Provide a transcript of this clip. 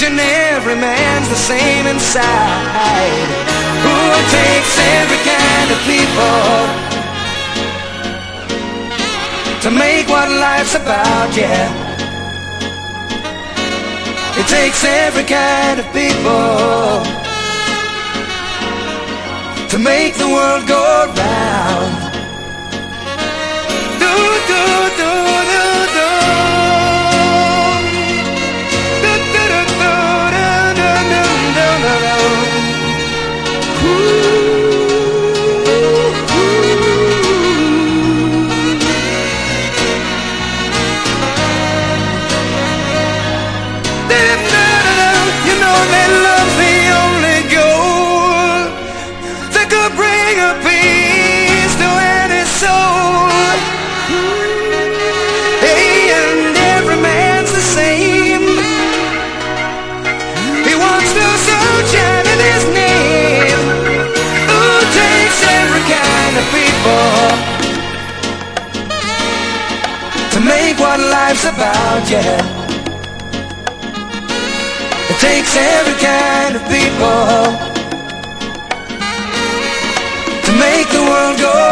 each and every man's the same inside. Who takes every kind of people to make what life's about, yeah. It takes every kind of people to make the world go round. Do, do, do, do, do. Do, do, do, do, do, do, do, do, do. Ooh. You know that love's the only goal that could bring a peace to any soul. Hey, and every man's the same. He wants no sunshine in his name. Who takes every kind of people to make what life's about, yeah. It takes every kind of people to make the world go